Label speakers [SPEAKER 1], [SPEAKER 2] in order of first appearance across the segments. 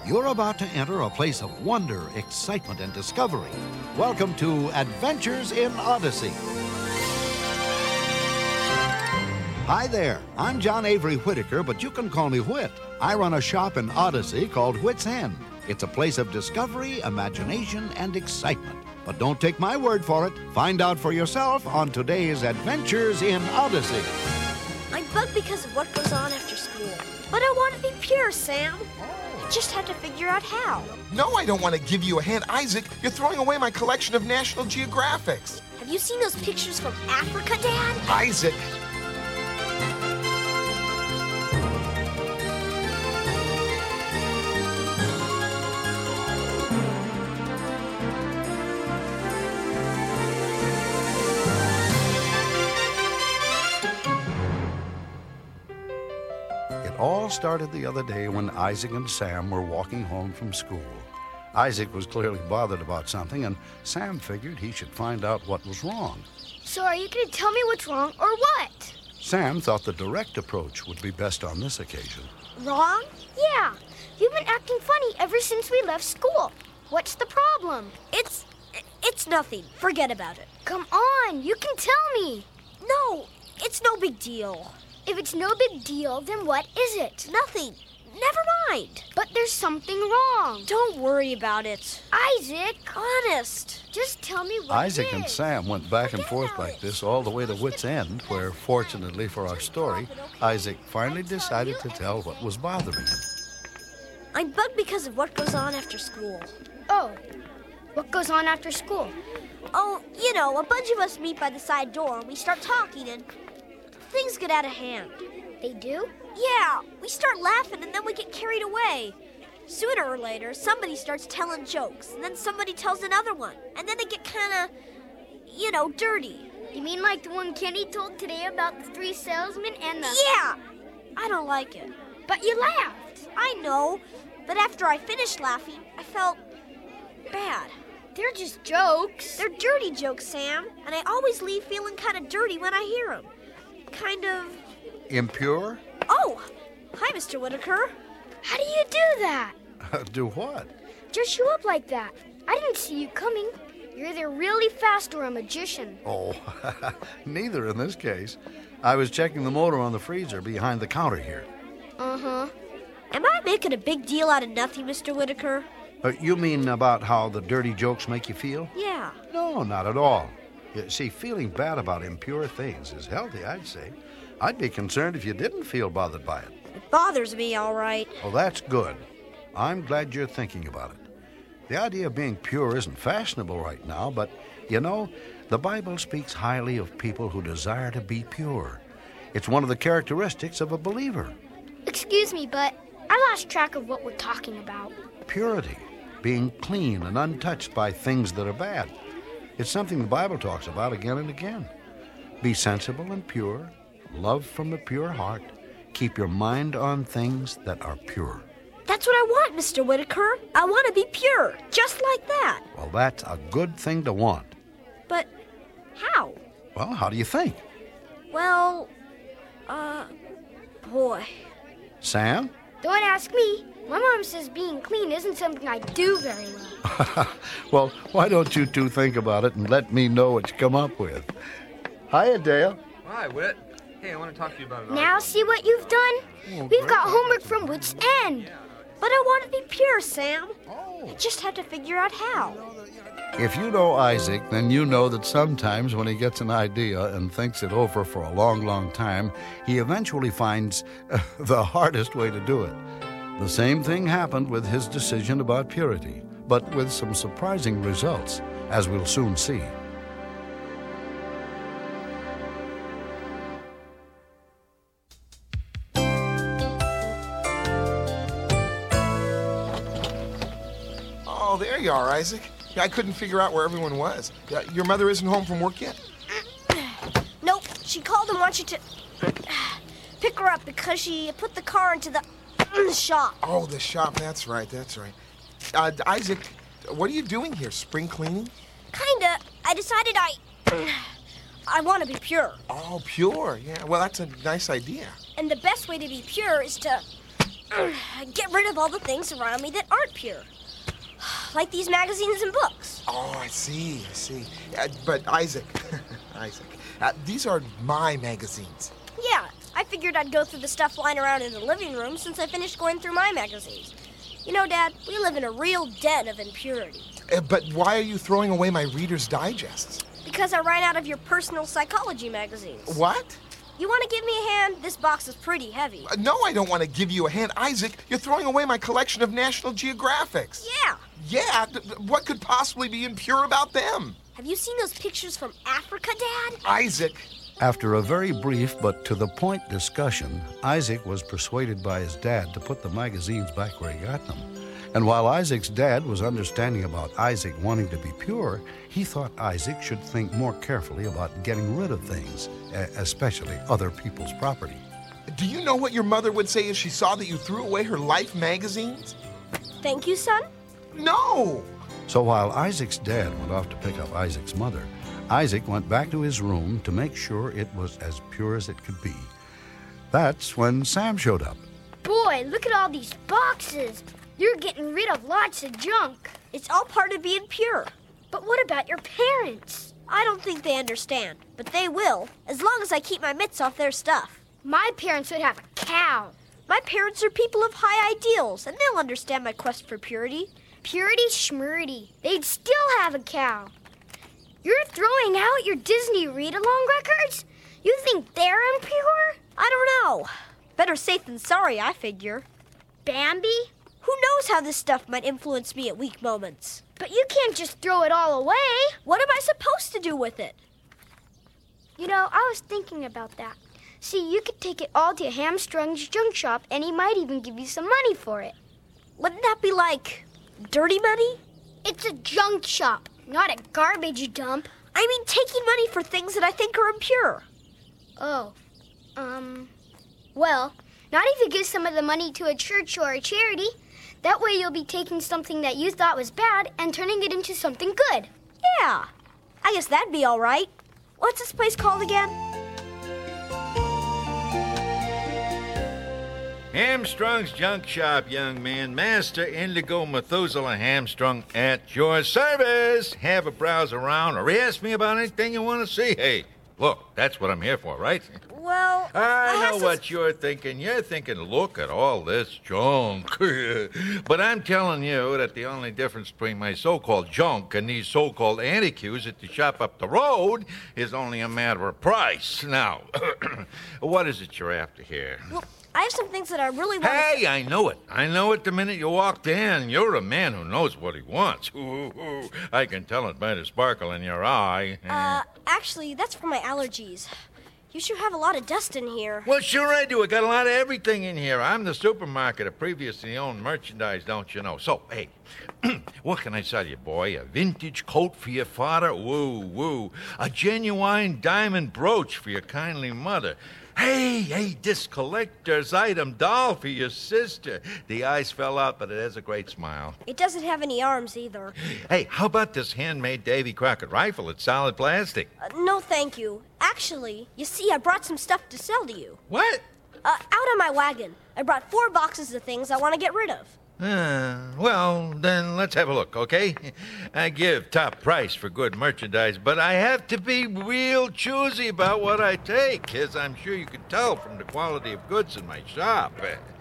[SPEAKER 1] You're about to enter a place of wonder, excitement, and discovery. Welcome to Adventures in Odyssey. Hi there, I'm John Avery Whitaker, but you can call me Whit. I run a shop in Odyssey called Whit's End. It's a place of discovery, imagination, and excitement. But don't take my word for it. Find out for yourself on today's Adventures in Odyssey.
[SPEAKER 2] I'm bugged because of what goes on after school. But I want to be pure, Sam. I just have to figure out how.
[SPEAKER 3] No, I don't want to give you a hand. Isaac, you're throwing away my collection of National Geographics.
[SPEAKER 2] Have you seen those pictures from Africa, Dad?
[SPEAKER 3] Isaac!
[SPEAKER 1] It all started the other day when Isaac and Sam were walking home from school. Isaac was clearly bothered about something, and Sam figured he should find out what was wrong.
[SPEAKER 4] So are you going to tell me what's wrong or what?
[SPEAKER 1] Sam thought the direct approach would be best on this occasion.
[SPEAKER 4] Wrong? Yeah. You've been acting funny ever since we left school. What's the problem?
[SPEAKER 2] It's nothing. Forget about it.
[SPEAKER 4] Come on, you can tell me.
[SPEAKER 2] No, it's no big deal.
[SPEAKER 4] If it's no big deal, then what is it?
[SPEAKER 2] Nothing. Never mind.
[SPEAKER 4] But there's something wrong.
[SPEAKER 2] Don't worry about it.
[SPEAKER 4] Isaac.
[SPEAKER 2] Honest.
[SPEAKER 4] Just tell me what
[SPEAKER 1] Isaac
[SPEAKER 4] it is.
[SPEAKER 1] and Sam went back and forth like this all the way to Whit's End, where, fortunately for our story, Isaac finally decided to tell what was bothering him.
[SPEAKER 2] I'm bugged because of what goes on after school.
[SPEAKER 4] Oh, what goes on after school?
[SPEAKER 2] Oh, you know, a bunch of us meet by the side door and we start talking and things get out of hand.
[SPEAKER 4] They do?
[SPEAKER 2] Yeah, we start laughing and then we get carried away. Sooner or later, somebody starts telling jokes, and then somebody tells another one, and then they get kind of, dirty.
[SPEAKER 4] You mean like the one Kenny told today about the three salesmen and the...
[SPEAKER 2] Yeah! I don't like it.
[SPEAKER 4] But you laughed.
[SPEAKER 2] I know, but after I finished laughing, I felt bad.
[SPEAKER 4] They're just jokes.
[SPEAKER 2] They're dirty jokes, Sam, and I always leave feeling kind of dirty when I hear them. Kind of...
[SPEAKER 1] Impure?
[SPEAKER 2] Oh! Hi, Mr. Whitaker.
[SPEAKER 4] How do you do that?
[SPEAKER 1] Do what?
[SPEAKER 4] Just show up like that. I didn't see you coming. You're either really fast or a magician.
[SPEAKER 1] Oh, neither in this case. I was checking the motor on the freezer behind the counter here.
[SPEAKER 4] Uh-huh.
[SPEAKER 2] Am I making a big deal out of nothing, Mr. Whitaker?
[SPEAKER 1] You mean about how the dirty jokes make you feel?
[SPEAKER 2] Yeah.
[SPEAKER 1] No, not at all. You see, feeling bad about impure things is healthy, I'd say. I'd be concerned if you didn't feel bothered by it.
[SPEAKER 2] It bothers me, all right.
[SPEAKER 1] Oh, that's good. I'm glad you're thinking about it. The idea of being pure isn't fashionable right now, but, the Bible speaks highly of people who desire to be pure. It's one of the characteristics of a believer.
[SPEAKER 4] Excuse me, but I lost track of what we're talking about.
[SPEAKER 1] Purity, being clean and untouched by things that are bad. It's something the Bible talks about again and again. Be sensible and pure, love from a pure heart, keep your mind on things that are pure.
[SPEAKER 2] That's what I want, Mr. Whitaker. I want to be pure, just like that.
[SPEAKER 1] Well, that's a good thing to want.
[SPEAKER 2] But how?
[SPEAKER 1] Well, how do you think?
[SPEAKER 2] Well, boy.
[SPEAKER 1] Sam?
[SPEAKER 4] Don't ask me. My mom says being clean isn't something I do very well.
[SPEAKER 1] Well, why don't you two think about it and let me know what you come up with? Hiya, Dale.
[SPEAKER 5] Hi, Whit. Hey, I want to talk to you about it.
[SPEAKER 4] Now see what you've done? We've got homework from Whit's End.
[SPEAKER 2] But I want to be pure, Sam.
[SPEAKER 1] Oh.
[SPEAKER 2] I just have to figure out how.
[SPEAKER 1] If you know Isaac, then you know that sometimes when he gets an idea and thinks it over for a long, long time, he eventually finds the hardest way to do it. The same thing happened with his decision about purity, but with some surprising results, as we'll soon see.
[SPEAKER 3] Oh, there you are, Isaac. I couldn't figure out where everyone was. Your mother isn't home from work yet?
[SPEAKER 2] Nope, she called and wants you to pick her up because she put the car into the shop.
[SPEAKER 3] Oh, the shop. That's right. Isaac, what are you doing here? Spring cleaning?
[SPEAKER 2] Kinda. I decided I want to be pure.
[SPEAKER 3] Oh, pure. Yeah, well, that's a nice idea.
[SPEAKER 2] And the best way to be pure is to Get rid of all the things around me that aren't pure. Like these magazines and books.
[SPEAKER 3] Oh, I see. But Isaac, these are my magazines.
[SPEAKER 2] Yeah, I figured I'd go through the stuff lying around in the living room since I finished going through my magazines. You know, Dad, we live in a real den of impurity.
[SPEAKER 3] But why are you throwing away my Reader's Digests?
[SPEAKER 2] Because I ran out of your personal psychology magazines.
[SPEAKER 3] What?
[SPEAKER 2] You want to give me a hand? This box is pretty heavy.
[SPEAKER 3] No, I don't want to give you a hand. Isaac, you're throwing away my collection of National Geographics.
[SPEAKER 2] Yeah.
[SPEAKER 3] Yeah? What could possibly be impure about them?
[SPEAKER 2] Have you seen those pictures from Africa, Dad?
[SPEAKER 3] Isaac.
[SPEAKER 1] After a very brief but to the point discussion, Isaac was persuaded by his dad to put the magazines back where he got them. And while Isaac's dad was understanding about Isaac wanting to be pure, he thought Isaac should think more carefully about getting rid of things, especially other people's property.
[SPEAKER 3] Do you know what your mother would say if she saw that you threw away her Life magazines?
[SPEAKER 2] Thank you, son.
[SPEAKER 3] No!
[SPEAKER 1] So while Isaac's dad went off to pick up Isaac's mother, Isaac went back to his room to make sure it was as pure as it could be. That's when Sam showed up.
[SPEAKER 4] Boy, look at all these boxes. You're getting rid of lots of junk.
[SPEAKER 2] It's all part of being pure.
[SPEAKER 4] But what about your parents?
[SPEAKER 2] I don't think they understand, but they will, as long as I keep my mitts off their stuff.
[SPEAKER 4] My parents would have a cow.
[SPEAKER 2] My parents are people of high ideals, and they'll understand my quest for purity.
[SPEAKER 4] Purity schmurity. They'd still have a cow. You're throwing out your Disney read-along records? You think they're impure?
[SPEAKER 2] I don't know. Better safe than sorry, I figure.
[SPEAKER 4] Bambi?
[SPEAKER 2] Who knows how this stuff might influence me at weak moments?
[SPEAKER 4] But you can't just throw it all away.
[SPEAKER 2] What am I supposed to do with it?
[SPEAKER 4] You know, I was thinking about that. See, you could take it all to Hamstrung's junk shop, and he might even give you some money for it.
[SPEAKER 2] Wouldn't that be like dirty money?
[SPEAKER 4] It's a junk shop, not a garbage dump.
[SPEAKER 2] I mean taking money for things that I think are impure.
[SPEAKER 4] Oh, well, not if you give some of the money to a church or a charity. That way you'll be taking something that you thought was bad and turning it into something good.
[SPEAKER 2] Yeah, I guess that'd be all right. What's this place called again?
[SPEAKER 6] Hamstrung's Junk Shop, young man. Master Indigo Methuselah Hamstrung at your service. Have a browse around or ask me about anything you want to see. Hey, look, that's what I'm here for, right?
[SPEAKER 2] Well,
[SPEAKER 6] I know what you're thinking. You're thinking, look at all this junk. But I'm telling you that the only difference between my so-called junk and these so-called antiques at the shop up the road is only a matter of price. Now, what is it you're after here?
[SPEAKER 2] Well, I have some things that I really want
[SPEAKER 6] Hey, I know it. I know it the minute you walked in. You're a man who knows what he wants. Ooh, I can tell it by the sparkle in your eye.
[SPEAKER 2] Actually, that's for my allergies. You sure have a lot of dust in here.
[SPEAKER 6] Well, sure I do. I got a lot of everything in here. I'm the supermarket of previously owned merchandise, don't you know? So, hey, what can I sell you, boy? A vintage coat for your father? Woo. A genuine diamond brooch for your kindly mother. Hey, this collector's item doll for your sister. The eyes fell out, but it has a great smile.
[SPEAKER 2] It doesn't have any arms either.
[SPEAKER 6] Hey, how about this handmade Davy Crockett rifle? It's solid plastic.
[SPEAKER 2] No, thank you. Actually, you see, I brought some stuff to sell to you.
[SPEAKER 6] What?
[SPEAKER 2] Out on my wagon. I brought 4 boxes of things I want to get rid of.
[SPEAKER 6] Well, then let's have a look, okay? I give top price for good merchandise, but I have to be real choosy about what I take, as I'm sure you can tell from the quality of goods in my shop.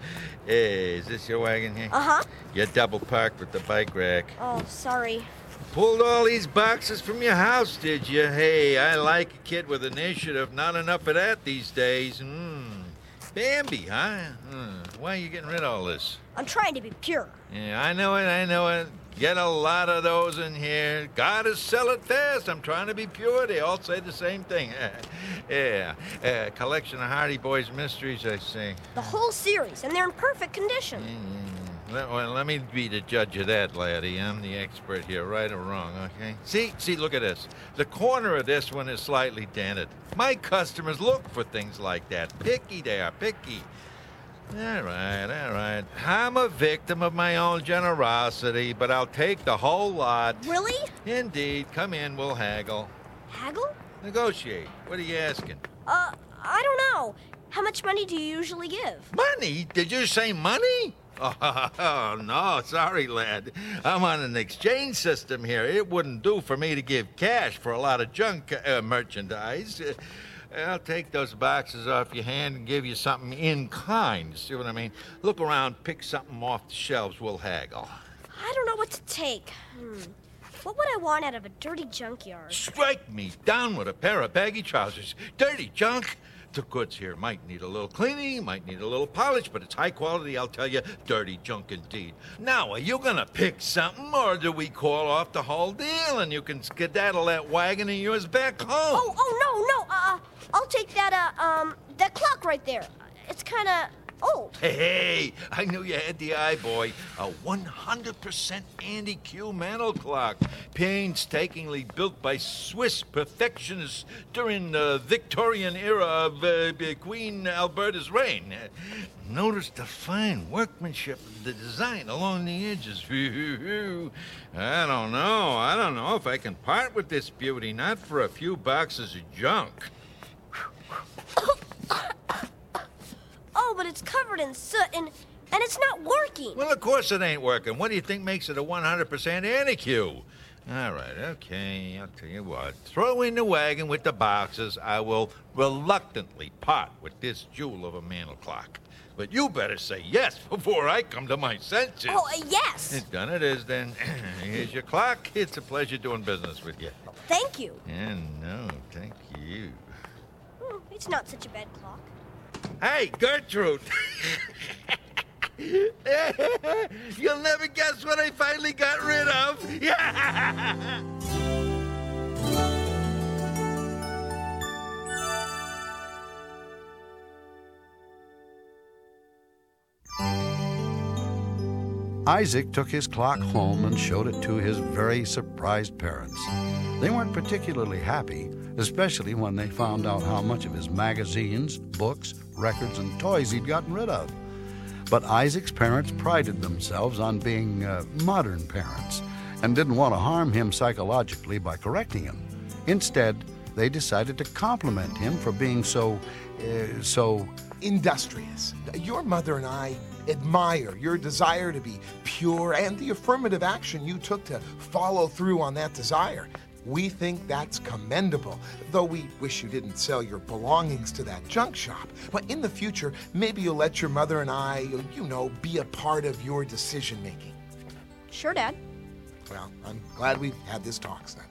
[SPEAKER 6] Is this your wagon here?
[SPEAKER 2] Uh-huh.
[SPEAKER 6] You're double parked with the bike rack.
[SPEAKER 2] Oh, sorry.
[SPEAKER 6] Pulled all these boxes from your house, did you? Hey, I like a kid with initiative. Not enough of that these days. Bambi, huh? Why are you getting rid of all this?
[SPEAKER 2] I'm trying to be pure.
[SPEAKER 6] Yeah, I know it. Get a lot of those in here. Gotta sell it fast. I'm trying to be pure. They all say the same thing. Yeah. Collection of Hardy Boys mysteries, I see.
[SPEAKER 2] The whole series, and they're in perfect condition.
[SPEAKER 6] Well, let me be the judge of that, laddie. I'm the expert here, right or wrong, okay? See, look at this. The corner of this one is slightly dented. My customers look for things like that. Picky they are, picky. All right. I'm a victim of my own generosity, but I'll take the whole lot.
[SPEAKER 2] Really?
[SPEAKER 6] Indeed. Come in, we'll haggle.
[SPEAKER 2] Haggle?
[SPEAKER 6] Negotiate. What are you asking?
[SPEAKER 2] I don't know. How much money do you usually give?
[SPEAKER 6] Money? Did you say money? Oh, no, sorry, lad. I'm on an exchange system here. It wouldn't do for me to give cash for a lot of junk merchandise. I'll take those boxes off your hand and give you something in kind. See what I mean? Look around, pick something off the shelves, we'll haggle.
[SPEAKER 2] I don't know what to take. What would I want out of a dirty junkyard?
[SPEAKER 6] Strike me down with a pair of baggy trousers. Dirty junk. The goods here might need a little cleaning, might need a little polish, but it's high quality, I'll tell you. Dirty junk indeed. Now, are you gonna pick something, or do we call off the whole deal and you can skedaddle that wagon of yours back home?
[SPEAKER 2] No. I'll take that clock right there. It's kind of old.
[SPEAKER 6] Hey, I knew you had the eye, boy. A 100% Andy-Q mantel clock, painstakingly built by Swiss perfectionists during the Victorian era of Queen Alberta's reign. Notice the fine workmanship of the design along the edges. I don't know if I can part with this beauty, not for a few boxes of junk.
[SPEAKER 2] Oh, but it's covered in soot and it's not working.
[SPEAKER 6] Well, of course it ain't working. What do you think makes it a 100% Andy-Q? All right, okay, I'll tell you what. Throw in the wagon with the boxes. I will reluctantly part with this jewel of a mantel clock. But you better say yes before I come to my senses.
[SPEAKER 2] Oh, yes.
[SPEAKER 6] Done it is, then. Here's your clock. It's a pleasure doing business with you.
[SPEAKER 2] Thank you.
[SPEAKER 6] And no, thank you.
[SPEAKER 2] It's not such a bad clock.
[SPEAKER 6] Hey, Gertrude! You'll never guess what I finally got rid of.
[SPEAKER 1] Isaac took his clock home and showed it to his very surprised parents. They weren't particularly happy, especially when they found out how much of his magazines, books, records, and toys he'd gotten rid of. But Isaac's parents prided themselves on being modern parents and didn't want to harm him psychologically by correcting him. Instead, they decided to compliment him for being so
[SPEAKER 3] industrious. Your mother and I admire your desire to be pure and the affirmative action you took to follow through on that desire. We think that's commendable, though we wish you didn't sell your belongings to that junk shop. But in the future, maybe you'll let your mother and I, be a part of your decision-making.
[SPEAKER 2] Sure, Dad.
[SPEAKER 3] Well, I'm glad we've had this talk, son.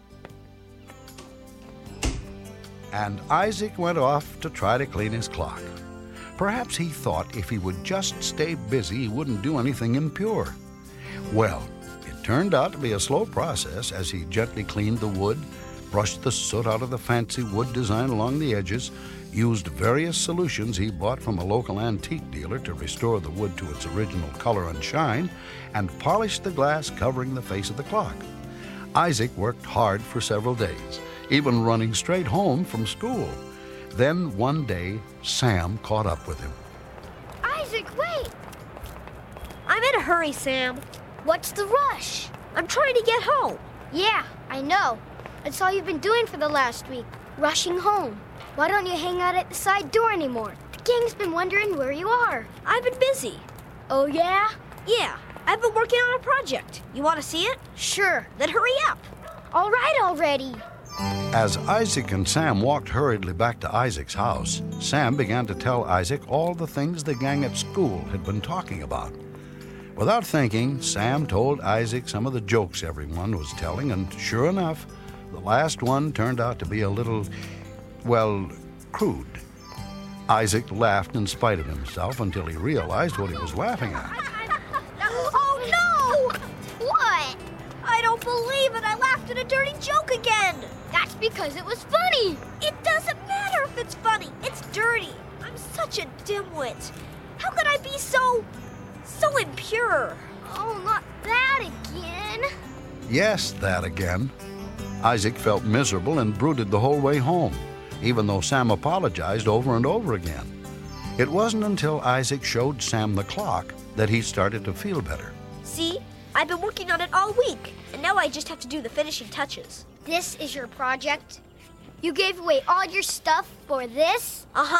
[SPEAKER 1] And Isaac went off to try to clean his clock. Perhaps he thought if he would just stay busy, he wouldn't do anything impure. Well, it turned out to be a slow process as he gently cleaned the wood, brushed the soot out of the fancy wood design along the edges, used various solutions he bought from a local antique dealer to restore the wood to its original color and shine, and polished the glass covering the face of the clock. Isaac worked hard for several days, even running straight home from school. Then one day, Sam caught up with him.
[SPEAKER 4] Isaac, wait!
[SPEAKER 2] I'm in a hurry, Sam.
[SPEAKER 4] What's the rush?
[SPEAKER 2] I'm trying to get home.
[SPEAKER 4] Yeah, I know. That's all you've been doing for the last week, rushing home. Why don't you hang out at the side door anymore? The gang's been wondering where you are.
[SPEAKER 2] I've been busy.
[SPEAKER 4] Oh, yeah?
[SPEAKER 2] Yeah, I've been working on a project. You want to see it?
[SPEAKER 4] Sure.
[SPEAKER 2] Then hurry up.
[SPEAKER 4] All right already.
[SPEAKER 1] As Isaac and Sam walked hurriedly back to Isaac's house, Sam began to tell Isaac all the things the gang at school had been talking about. Without thinking, Sam told Isaac some of the jokes everyone was telling, and sure enough, the last one turned out to be a little, crude. Isaac laughed in spite of himself until he realized what he was laughing at.
[SPEAKER 2] Oh, no!
[SPEAKER 4] What?
[SPEAKER 2] I don't believe it. I laughed at a dirty joke again.
[SPEAKER 4] That's because it was funny.
[SPEAKER 2] It doesn't matter if it's funny. It's dirty. I'm such a dimwit. How could I be so impure?
[SPEAKER 4] Oh, not that again.
[SPEAKER 1] Yes, that again. Isaac felt miserable and brooded the whole way home, even though Sam apologized over and over again. It wasn't until Isaac showed Sam the clock that he started to feel better.
[SPEAKER 2] See? I've been working on it all week, and now I just have to do the finishing touches.
[SPEAKER 4] This is your project? You gave away all your stuff for this?
[SPEAKER 2] Uh-huh.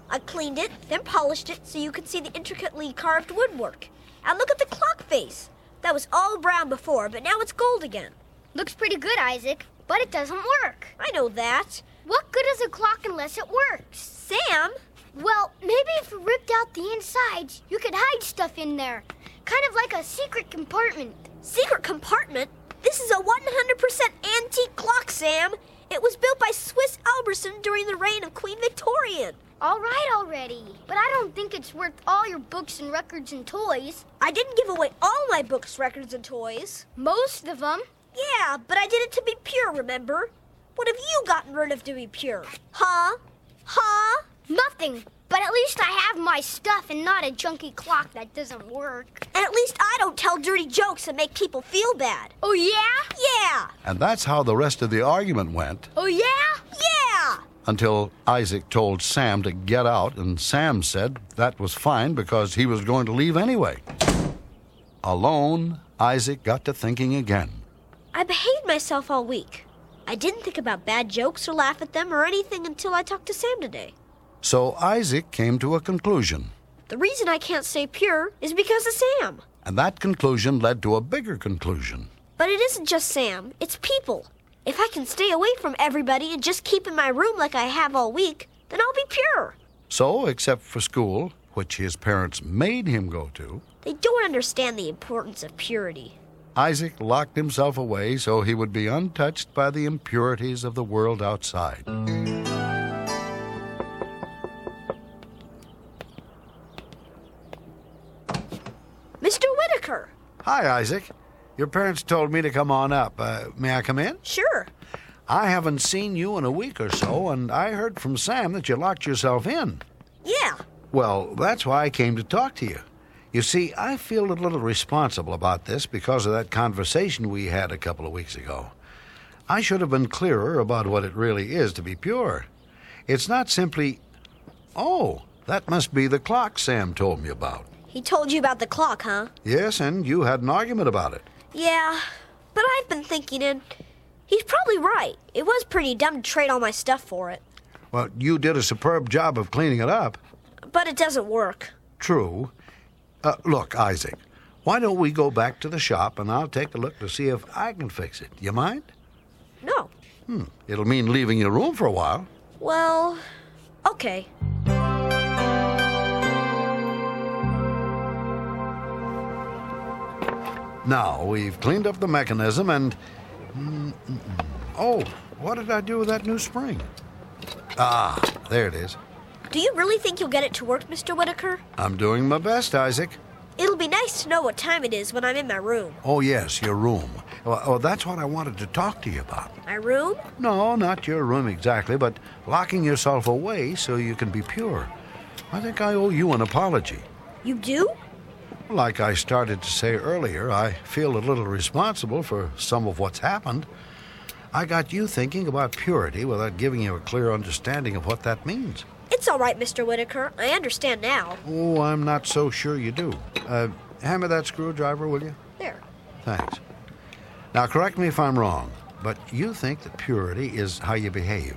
[SPEAKER 2] I cleaned it, then polished it so you could see the intricately carved woodwork. And look at the clock face. That was all brown before, but now it's gold again.
[SPEAKER 4] Looks pretty good, Isaac, but it doesn't work.
[SPEAKER 2] I know that.
[SPEAKER 4] What good is a clock unless it works?
[SPEAKER 2] Sam?
[SPEAKER 4] Well, maybe if you ripped out the insides, you could hide stuff in there. Kind of like a secret compartment.
[SPEAKER 2] Secret compartment? This is a 100% antique clock, Sam. It was built by Swiss Alberson during the reign of Queen Victoria.
[SPEAKER 4] All right already, but I don't think it's worth all your books and records and toys.
[SPEAKER 2] I didn't give away all my books, records, and toys.
[SPEAKER 4] Most of them.
[SPEAKER 2] Yeah, but I did it to be pure, remember? What have you gotten rid of to be pure? Huh? Huh?
[SPEAKER 4] Nothing, but at least I have my stuff and not a junky clock that doesn't work.
[SPEAKER 2] And at least I don't tell dirty jokes and make people feel bad.
[SPEAKER 4] Oh, yeah?
[SPEAKER 2] Yeah!
[SPEAKER 1] And that's how the rest of the argument went,
[SPEAKER 4] Oh, yeah?
[SPEAKER 2] Yeah!
[SPEAKER 1] until Isaac told Sam to get out, and Sam said that was fine because he was going to leave anyway. Alone, Isaac got to thinking again.
[SPEAKER 2] I behaved myself all week. I didn't think about bad jokes or laugh at them or anything until I talked to Sam today.
[SPEAKER 1] So Isaac came to a conclusion,
[SPEAKER 2] The reason I can't stay pure is because of Sam.
[SPEAKER 1] and that conclusion led to a bigger conclusion.
[SPEAKER 2] But it isn't just Sam, it's people. If I can stay away from everybody and just keep in my room like I have all week, then I'll be pure.
[SPEAKER 1] So, except for school, which his parents made him go to,
[SPEAKER 2] They don't understand the importance of purity.
[SPEAKER 1] Isaac locked himself away so he would be untouched by the impurities of the world outside.
[SPEAKER 2] Mr. Whitaker!
[SPEAKER 1] Hi, Isaac. Your parents told me to come on up. May I come in?
[SPEAKER 2] Sure.
[SPEAKER 1] I haven't seen you in a week or so, and I heard from Sam that you locked yourself in.
[SPEAKER 2] Yeah.
[SPEAKER 1] Well, that's why I came to talk to you. You see, I feel a little responsible about this because of that conversation we had a couple of weeks ago. I should have been clearer about what it really is to be pure. It's not simply, oh, that must be the clock Sam told me about.
[SPEAKER 2] He told you about the clock, huh?
[SPEAKER 1] Yes, and you had an argument about it.
[SPEAKER 2] Yeah, but I've been thinking, and he's probably right. It was pretty dumb to trade all my stuff for it.
[SPEAKER 1] Well, you did a superb job of cleaning it up.
[SPEAKER 2] But it doesn't work.
[SPEAKER 1] True. Look, Isaac, why don't we go back to the shop and I'll take a look to see if I can fix it. You mind?
[SPEAKER 2] No.
[SPEAKER 1] It'll mean leaving your room for a while.
[SPEAKER 2] Well, okay.
[SPEAKER 1] Now, we've cleaned up the mechanism and... Oh, what did I do with that new spring? Ah, there it is.
[SPEAKER 2] Do you really think you'll get it to work, Mr. Whitaker?
[SPEAKER 1] I'm doing my best, Isaac.
[SPEAKER 2] It'll be nice to know what time it is when I'm in my room.
[SPEAKER 1] Oh, yes, your room. Well, that's what I wanted to talk to you about.
[SPEAKER 2] My room?
[SPEAKER 1] No, not your room exactly, but locking yourself away so you can be pure. I think I owe you an apology.
[SPEAKER 2] You do?
[SPEAKER 1] Like I started to say earlier, I feel a little responsible for some of what's happened. I got you thinking about purity without giving you a clear understanding of what that means.
[SPEAKER 2] It's all right, Mr. Whitaker. I understand now.
[SPEAKER 1] Oh, I'm not so sure you do. Hand me that screwdriver, will you?
[SPEAKER 2] There.
[SPEAKER 1] Thanks. Now, correct me if I'm wrong, but you think that purity is how you behave.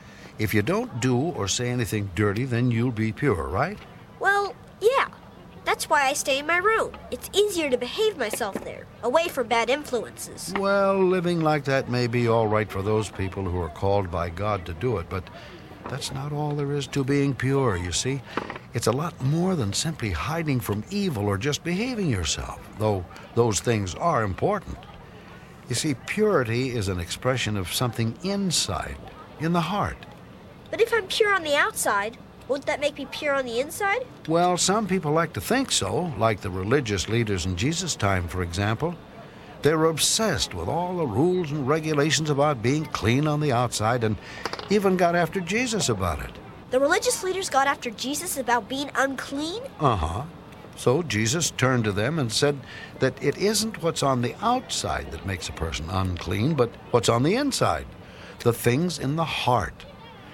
[SPEAKER 1] If you don't do or say anything dirty, then you'll be pure, right?
[SPEAKER 2] Well, yeah. That's why I stay in my room. It's easier to behave myself there, away from bad influences.
[SPEAKER 1] Well, living like that may be all right for those people who are called by God to do it, but that's not all there is to being pure, you see. It's a lot more than simply hiding from evil or just behaving yourself, though those things are important. You see, purity is an expression of something inside, in the heart.
[SPEAKER 2] But if I'm pure on the outside, won't that make me pure on the inside?
[SPEAKER 1] Well, some people like to think so, like the religious leaders in Jesus' time, for example. They were obsessed with all the rules and regulations about being clean on the outside and even got after Jesus about it.
[SPEAKER 2] The religious leaders got after Jesus about being unclean?
[SPEAKER 1] Uh-huh. So Jesus turned to them and said that it isn't what's on the outside that makes a person unclean, but what's on the inside, the things in the heart.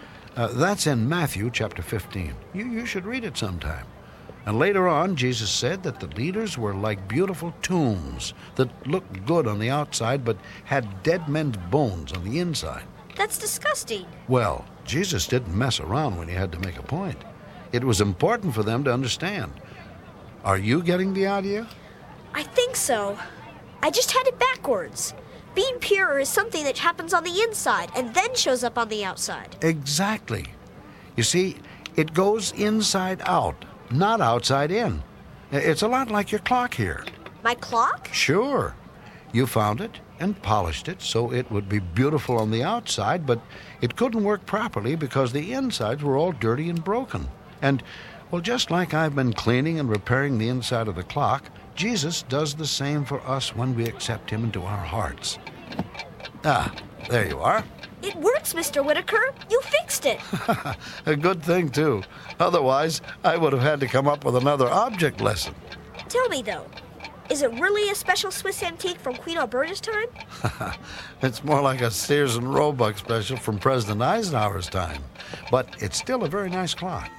[SPEAKER 1] That's in Matthew chapter 15. You should read it sometime. And later on, Jesus said that the leaders were like beautiful tombs that looked good on the outside but had dead men's bones on the inside.
[SPEAKER 2] That's disgusting.
[SPEAKER 1] Well, Jesus didn't mess around when he had to make a point. It was important for them to understand. Are you getting the idea?
[SPEAKER 2] I think so. I just had it backwards. Being pure is something that happens on the inside and then shows up on the outside.
[SPEAKER 1] Exactly. You see, it goes inside out, not outside in. It's a lot like your clock here.
[SPEAKER 2] My clock?
[SPEAKER 1] Sure. You found it and polished it so it would be beautiful on the outside, but it couldn't work properly because the insides were all dirty and broken. And, well, just like I've been cleaning and repairing the inside of the clock, Jesus does the same for us when we accept him into our hearts. Ah, there you are.
[SPEAKER 2] It works, Mr. Whitaker. You fixed it.
[SPEAKER 1] A good thing, too. Otherwise, I would have had to come up with another object lesson.
[SPEAKER 2] Tell me, though, is it really a special Swiss antique from Queen Alberta's time?
[SPEAKER 1] It's more like a Sears and Roebuck special from President Eisenhower's time. But it's still a very nice clock.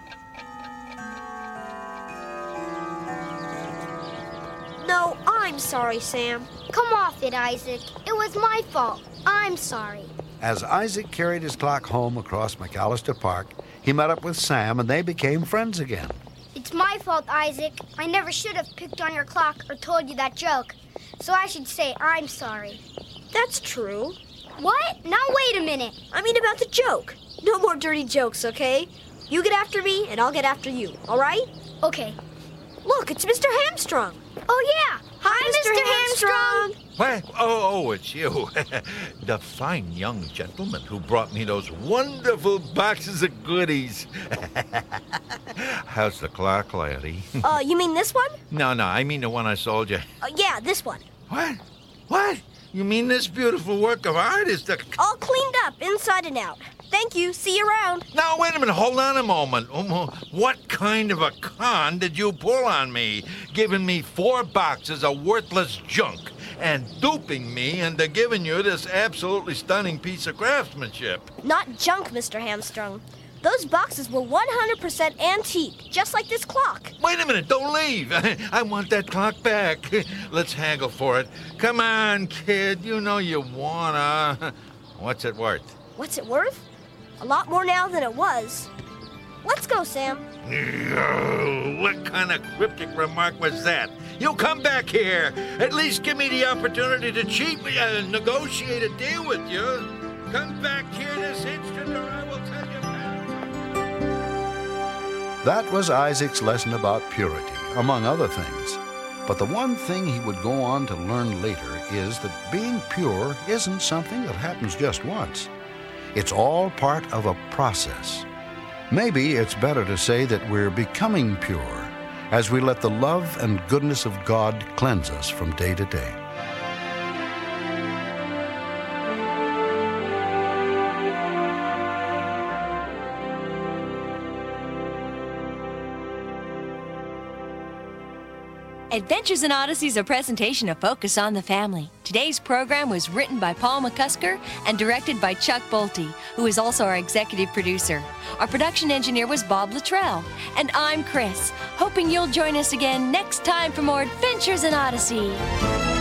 [SPEAKER 2] No, I'm sorry, Sam.
[SPEAKER 4] Come off it, Isaac. It was my fault. I'm sorry.
[SPEAKER 1] As Isaac carried his clock home across McAllister Park, he met up with Sam and they became friends again.
[SPEAKER 4] It's my fault, Isaac. I never should have picked on your clock or told you that joke. So I should say I'm sorry.
[SPEAKER 2] That's true.
[SPEAKER 4] What? Now wait a minute.
[SPEAKER 2] I mean about the joke. No more dirty jokes, okay? You get after me and I'll get after you, all right?
[SPEAKER 4] Okay.
[SPEAKER 2] Look, it's Mr. Hamstrung.
[SPEAKER 4] Oh, yeah.
[SPEAKER 2] Hi, Mr. Hamstrung.
[SPEAKER 6] What? Oh, it's you. The fine young gentleman who brought me those wonderful boxes of goodies. How's the clock, laddie?
[SPEAKER 2] You mean this one?
[SPEAKER 6] No, I mean the one I sold you.
[SPEAKER 2] Yeah, this one.
[SPEAKER 6] What? What? You mean this beautiful work of art is the...
[SPEAKER 2] All cleaned up, inside and out. Thank you. See you around.
[SPEAKER 6] Now, wait a minute. Hold on a moment. What kind of a con did you pull on me, giving me 4 boxes of worthless junk and duping me into giving you this absolutely stunning piece of craftsmanship?
[SPEAKER 2] Not junk, Mr. Hamstrung. Those boxes were 100% antique, just like this clock.
[SPEAKER 6] Wait a minute. Don't leave. I want that clock back. Let's haggle for it. Come on, kid. You know you wanna. What's it worth?
[SPEAKER 2] What's it worth? A lot more now than it was. Let's go, Sam.
[SPEAKER 6] What kind of cryptic remark was that? You come back here. At least give me the opportunity to cheat me and negotiate a deal with you. Come back here this instant or I will tell you.
[SPEAKER 1] That was Isaac's lesson about purity, among other things. But the one thing he would go on to learn later is that being pure isn't something that happens just once. It's all part of a process. Maybe it's better to say that we're becoming pure as we let the love and goodness of God cleanse us from day to day.
[SPEAKER 7] Adventures in Odyssey is a presentation of Focus on the Family. Today's program was written by Paul McCusker and directed by Chuck Bolte, who is also our executive producer. Our production engineer was Bob Luttrell. And I'm Chris, hoping you'll join us again next time for more Adventures in Odyssey.